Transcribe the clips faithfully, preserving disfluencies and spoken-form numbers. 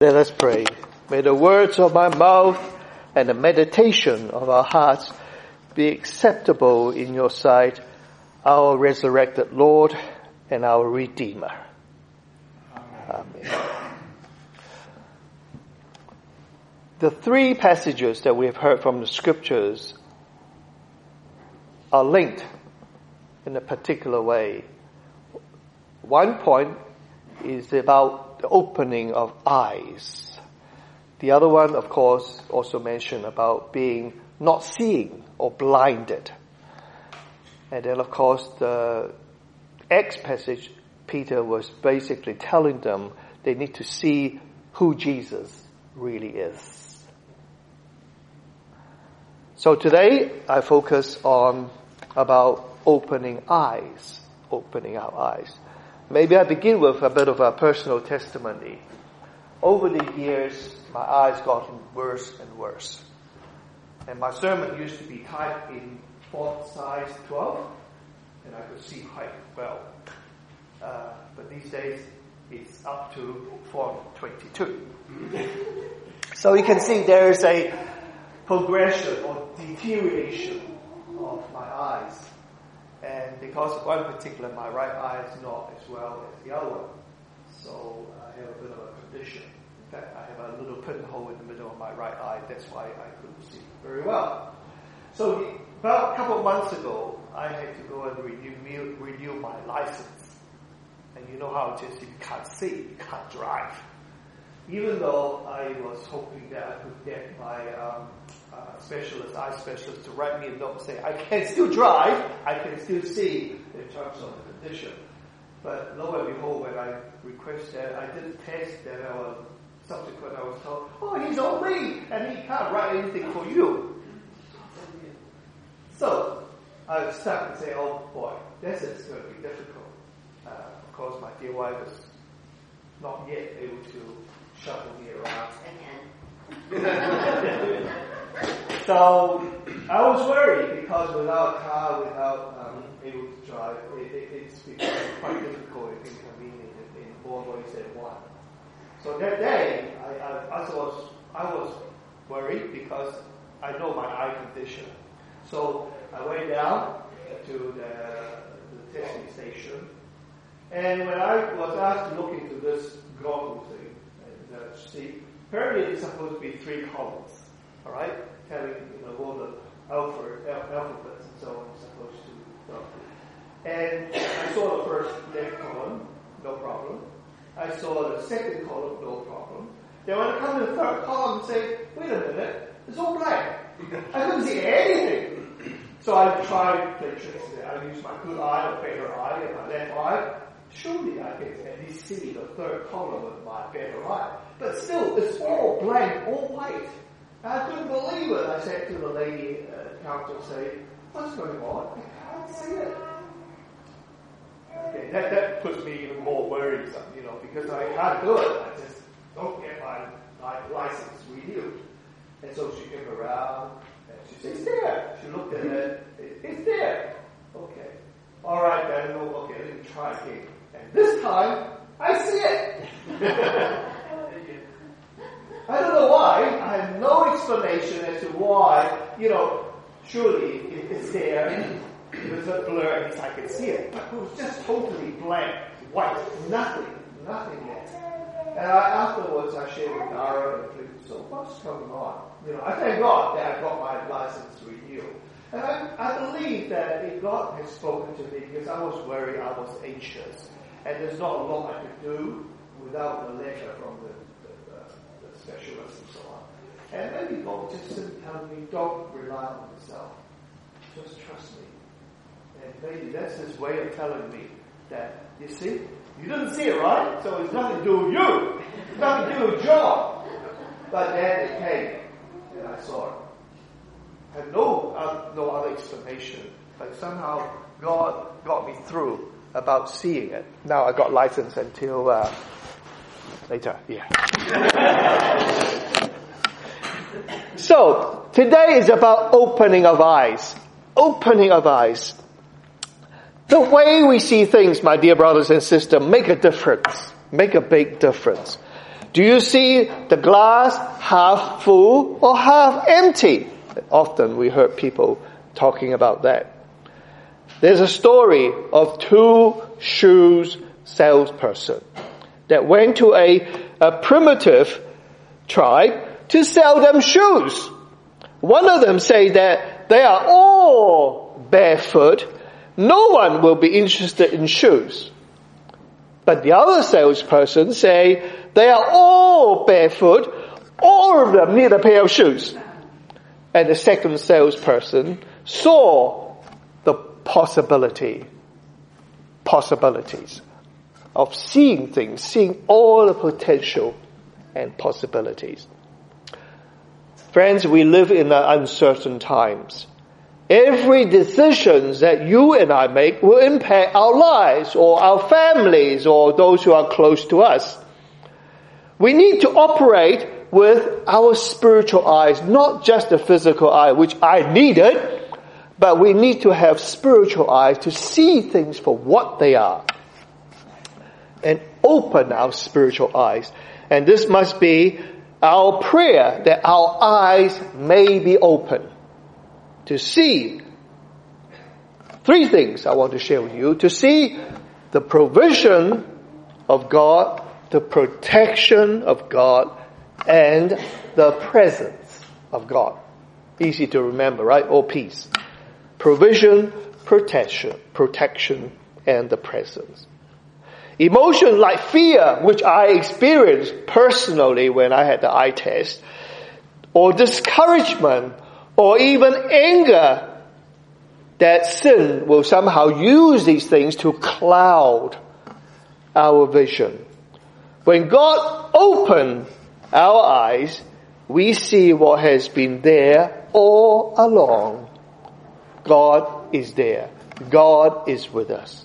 Let us pray. May the words of my mouth and the meditation of our hearts be acceptable in your sight, our resurrected Lord and our Redeemer. Amen. Amen. The three passages that we have heard from the scriptures are linked in a particular way. One point is about the opening of eyes. The other one, of course, also mentioned about being not seeing or blinded. And then, of course, the Acts passage, Peter was basically telling them they need to see who Jesus really is. So today, I focus on about opening eyes, opening our eyes. Maybe I begin with a bit of a personal testimony. Over the years, my eyes gotten worse and worse. And my sermon used to be typed in font size twelve, and I could see quite well. Uh, but these days, it's up to font twenty-two. So you can see there is a progression or deterioration of my eyes. And because of one particular, my right eye is not as well as the other one. So I have a bit of a condition. In fact, I have a little pinhole in the middle of my right eye. That's why I couldn't see very well. So about a couple of months ago, I had to go and renew, renew my license. And you know how it is, if you can't see, you can't drive. Even though I was hoping that I could get my um, uh, specialist, eye specialist, to write me a note and say, I can still drive, I can still see in terms of the condition. But lo and behold, when I requested that, I did a test, and I was, subsequent I was told, oh, he's on leave, and he can't write anything for you. So, I was stuck and say, oh boy, this is going to be difficult. Uh, of course, my dear wife is not yet able to shuffle me around. So I was worried because without a car, without um, able to drive, it, it, it's become quite difficult and inconvenient in, in more ways than one. So that day, I, I, I was I was worried because I know my eye condition. So I went down to the, the testing station, and when I was asked to look into this goggle thing, Uh, see, apparently it's supposed to be three columns, all right, telling you know all the alpha, al- alphabets and so on. It's supposed to go. And I saw the first left column, no problem. I saw the second column, no problem. Then when I come to the third column and say, wait a minute, it's all blank. I couldn't see anything. So I tried the tricks there. I used my good eye, the better eye, and my left eye. Surely I can at least see the third column with my better eye. But still, it's all blank, all white. And I couldn't believe it. I said to the lady uh, counter, say, what's going on? I can't see it. Okay, that, that puts me even more worried, you know, because I can't do it. I just don't get my, my license renewed. And so she came around, and she said, it's there. She looked at it. It's there. Okay. All right, then. Okay, let me try again. And this time, I see it. I don't know why. I have no explanation as to why. You know, surely if it's there, with a blur, at least I can see it. But it was just totally blank, white, nothing, nothing yet. And I, afterwards, I shared with Dara and Cliff, so what's going on? You know, I thank God that I got my license renewed. And I, I believe that God has spoken to me because I was worried, I was anxious. And there's not a lot I could do without the letter from the, the, the, the specialist and so on. And maybe God just simply telling me, don't rely on yourself. Just trust me. And maybe that's his way of telling me that, you see, you didn't see it, right? So it's nothing to do with you. It's nothing to do with John. But then it came, and I saw it. I had no, uh, no other explanation. But somehow God got me through about seeing it. Now I got license until uh, later. Yeah. So today is about opening of eyes. Opening of eyes. The way we see things, my dear brothers and sisters, make a difference. Make a big difference. Do you see the glass half full or half empty? Often we heard people talking about that. There's a story of two shoes salesperson that went to a, a primitive tribe to sell them shoes. One of them said that they are all barefoot. No one will be interested in shoes. But the other salesperson say they are all barefoot. All of them need a pair of shoes. And the second salesperson saw the possibility, possibilities of seeing things, seeing all the potential and possibilities. Friends, we live in uncertain times. Every decision that you and I make will impact our lives or our families or those who are close to us. We need to operate with our spiritual eyes, not just the physical eye, which I needed, but we need to have spiritual eyes to see things for what they are and open our spiritual eyes. And this must be our prayer, that our eyes may be open to see three things I want to share with you. To see the provision of God, the protection of God, and the presence of God. Easy to remember, right? All peace. Provision, protection, protection, and the presence. Emotion like fear, which I experienced personally when I had the eye test, or discouragement, or even anger, that sin will somehow use these things to cloud our vision. When God opened our eyes, we see what has been there all along. God is there. God is with us.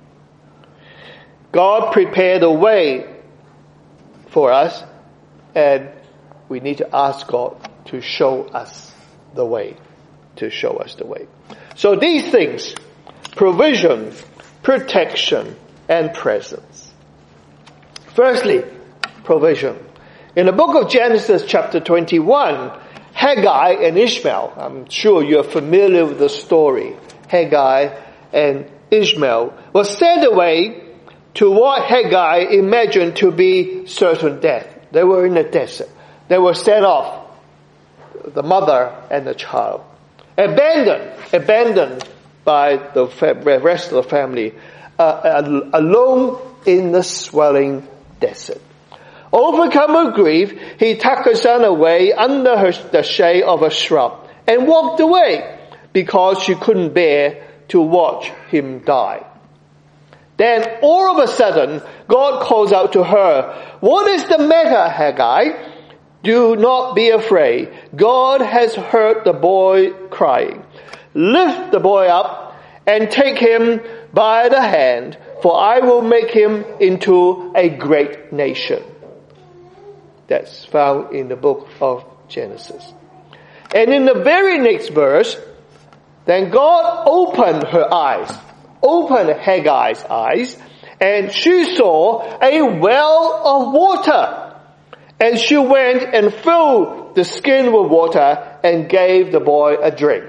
God prepared a way for us, and we need to ask God to show us the way, to show us the way. So these things, provision, protection, and presence. Firstly, provision. In the book of Genesis chapter twenty-one, Haggai and Ishmael, I'm sure you're familiar with the story, Haggai and Ishmael, was sent away to what Haggai imagined to be certain death. They were in the desert. They were sent off, the mother and the child. Abandoned, abandoned by the rest of the family, uh, alone in the swelling desert. Overcome with grief, he took her son away under her, the shade of a shrub and walked away because she couldn't bear to watch him die. Then all of a sudden, God calls out to her, "What is the matter, Haggai? Do not be afraid. God has heard the boy crying. Lift the boy up and take him by the hand, for I will make him into a great nation." That's found in the book of Genesis. And in the very next verse, then God opened her eyes, opened Haggai's eyes, and she saw a well of water. And she went and filled the skin with water and gave the boy a drink.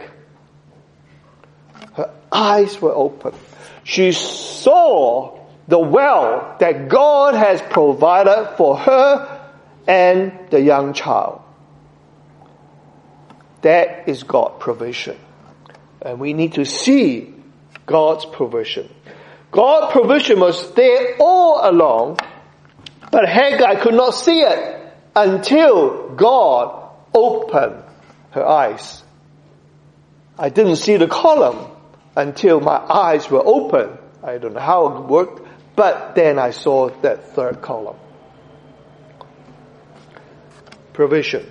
Her eyes were open. She saw the well that God has provided for her and the young child. That is God's provision. And we need to see God's provision. God's provision was there all along, but Haggai could not see it until God opened her eyes. I didn't see the column until my eyes were open. I don't know how it worked, but then I saw that third column. Provision.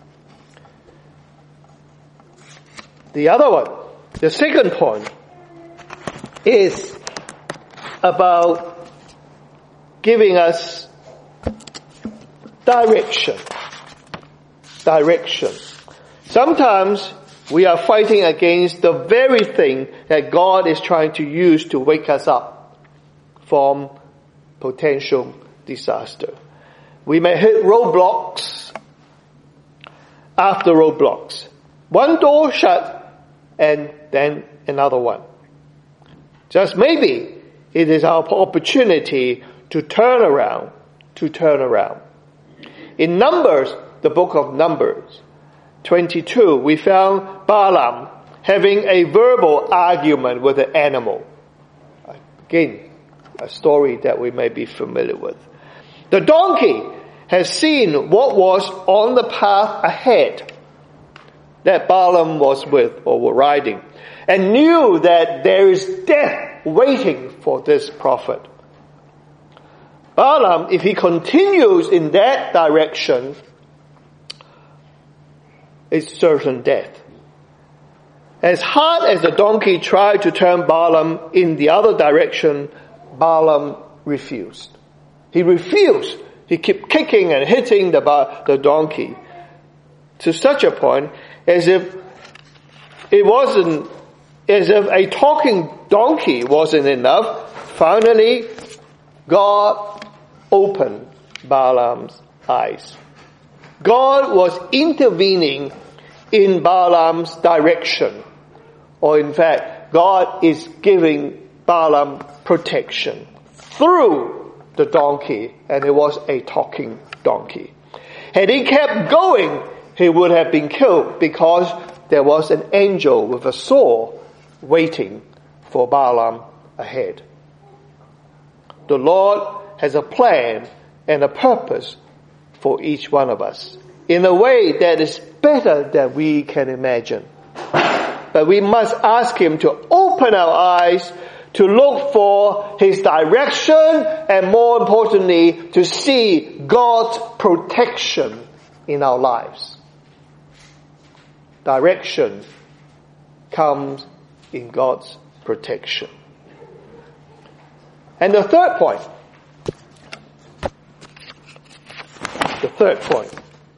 The other one, the second point, is about giving us direction. Direction. Sometimes we are fighting against the very thing that God is trying to use to wake us up from potential disaster. we may hit roadblocks after roadblocks. One door shut and then another one. Just maybe it is our opportunity to turn around, to turn around. In Numbers, the book of Numbers, twenty-two, we found Balaam having a verbal argument with an animal. Again, a story that we may be familiar with. The donkey has seen what was on the path ahead that Balaam was with or were riding, and knew that there is death waiting for this prophet. Balaam, if he continues in that direction, is certain death. As hard as the donkey tried to turn Balaam in the other direction, Balaam refused. He refused. He kept kicking and hitting the, the donkey to such a point as if it wasn't, as if a talking donkey wasn't enough. Finally, God opened Balaam's eyes. God was intervening in Balaam's direction. Or in fact, God is giving Balaam protection through the donkey, and it was a talking donkey. Had he kept going, he would have been killed because there was an angel with a sword waiting for Balaam ahead. The Lord has a plan and a purpose for each one of us in a way that is better than we can imagine. But we must ask Him to open our eyes to look for His direction, and more importantly, to see God's protection in our lives. Direction comes in God's protection. And the third point, the third point,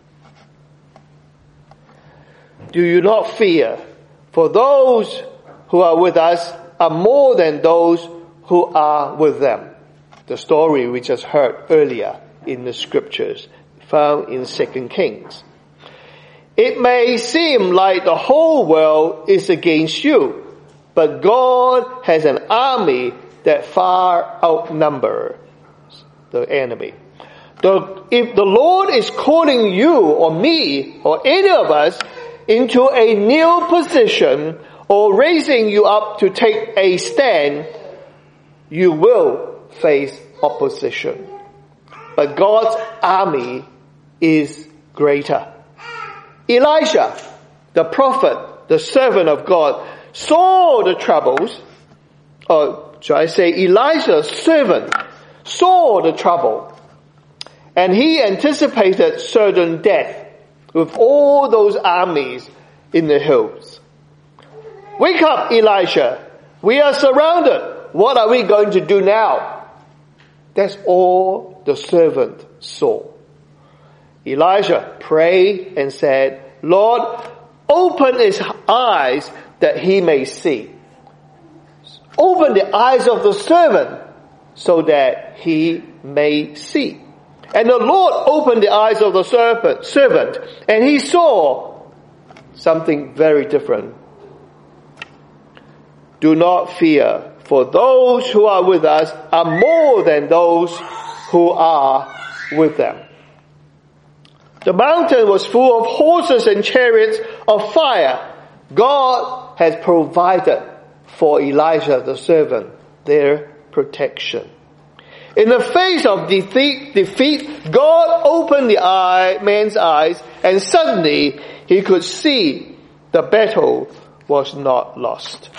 do you not fear, for those who are with us are more than those who are with them. The story we just heard earlier in the scriptures, found in Second Kings. It may seem like the whole world is against you, but God has an army that far outnumbers the enemy. The, if the Lord is calling you or me or any of us into a new position or raising you up to take a stand, you will face opposition. But God's army is greater. Elijah, the prophet, the servant of God, saw the troubles, or should I say Elijah's servant, saw the trouble, and he anticipated certain death with all those armies in the hills. Wake up, Elijah. We are surrounded. What are we going to do now? That's all the servant saw. Elijah prayed and said, Lord, open his eyes that he may see. Open the eyes of the servant so that he may see. And the Lord opened the eyes of the servant, servant, and he saw something very different. Do not fear, for those who are with us are more than those who are with them. The mountain was full of horses and chariots of fire. God has provided for Elijah the servant their protection. In the face of defeat, defeat, God opened the eye, man's eyes, and suddenly he could see the battle was not lost.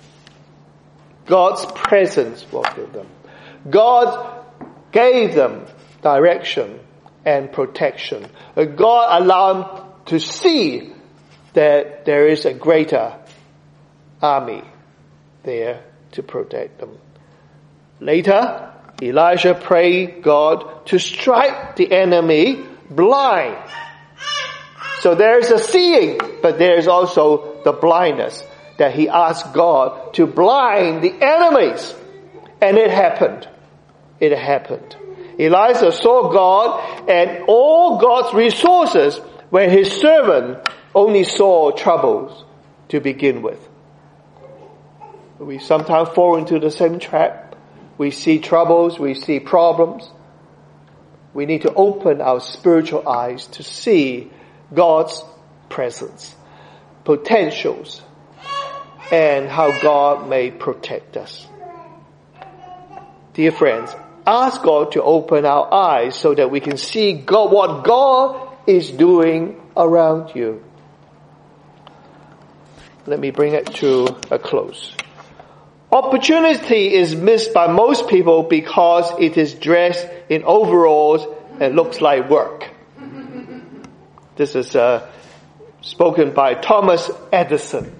God's presence was with them. God gave them direction and protection. God allowed them to see that there is a greater army there to protect them. Later, Elijah prayed God to strike the enemy blind. So there is a seeing, but there is also the blindness that he asked God to blind the enemies. And it happened. It happened. Elijah saw God and all God's resources when his servant only saw troubles to begin with. We sometimes fall into the same trap. We see troubles, we see problems. We need to open our spiritual eyes to see God's presence, potentials, and how God may protect us. Dear friends, ask God to open our eyes so that we can see God, what God is doing around you. Let me bring it to a close. Opportunity is missed by most people because it is dressed in overalls and looks like work. This is uh, spoken by Thomas Edison.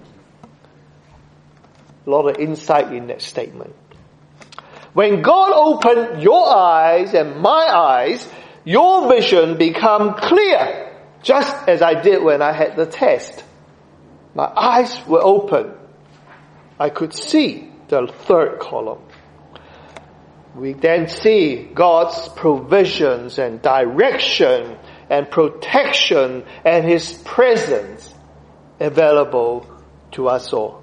A lot of insight in that statement. When God opened your eyes and my eyes, your vision become clear, just as I did when I had the test. My eyes were open. I could see the third column. We then see God's provisions and direction and protection and His presence available to us all.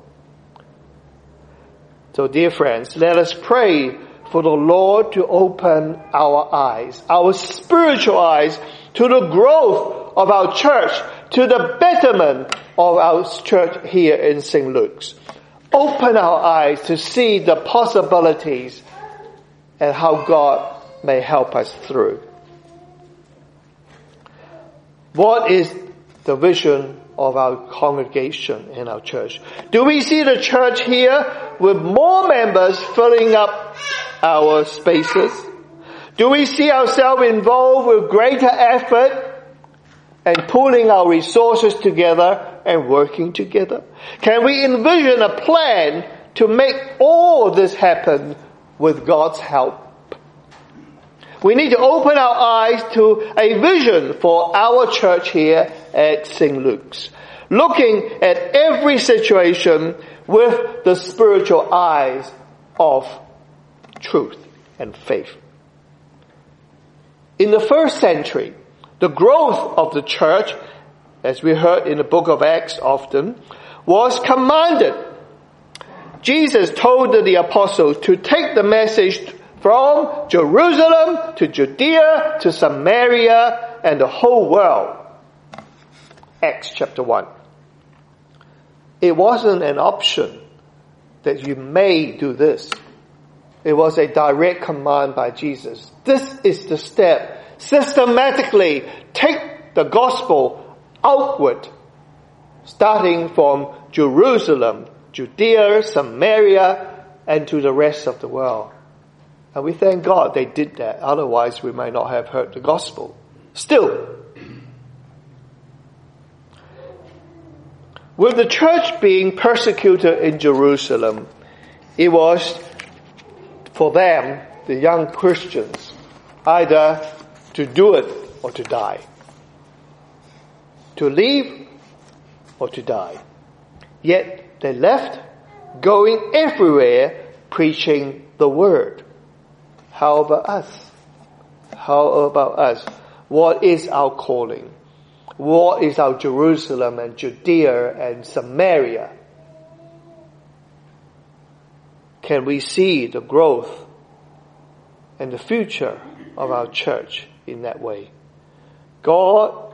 So dear friends, let us pray for the Lord to open our eyes, our spiritual eyes, to the growth of our church, to the betterment of our church here in Saint Luke's. Open our eyes to see the possibilities and how God may help us through. What is the vision of our congregation in our church? Do we see the church here with more members filling up our spaces? Do we see ourselves involved with greater effort and pulling our resources together and working together? Can we envision a plan to make all this happen with God's help? We need to open our eyes to a vision for our church here at Saint Luke's, looking at every situation with the spiritual eyes of truth and faith. In the first century, the growth of the church, as we heard in the book of Acts often, was commanded. Jesus told the apostles to take the message from Jerusalem to Judea to Samaria and the whole world. Acts chapter one. It wasn't an option that you may do this. It was a direct command by Jesus. This is the step. Systematically take the gospel outward, starting from Jerusalem, Judea, Samaria, and to the rest of the world. And we thank God they did that. Otherwise, we might not have heard the gospel. Still, with the church being persecuted in Jerusalem, it was for them, the young Christians, either to do it or to die. To leave or to die. Yet they left, going everywhere, preaching the word. How about us? How about us? What is our calling? What is our Jerusalem and Judea and Samaria? Can we see the growth and the future of our church in that way? God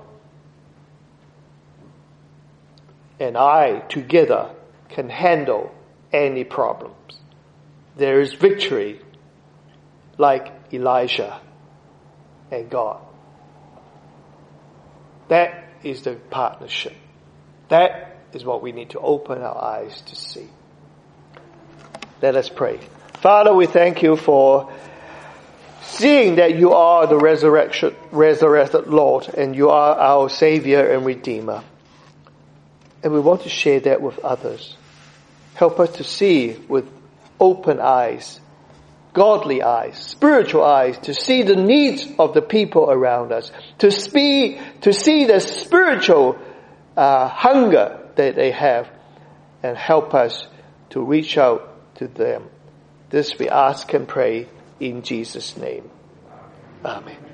and I together can handle any problems. There is victory like Elijah and God. That is the partnership. That is what we need to open our eyes to see. Let us pray. Father, we thank you for seeing that you are the resurrection, resurrected Lord, and you are our Savior and Redeemer. And we want to share that with others. Help us to see with open eyes, godly eyes, spiritual eyes, to see the needs of the people around us, to see, to see the spiritual uh, hunger that they have, and help us to reach out to them. This we ask and pray in Jesus' name. Amen.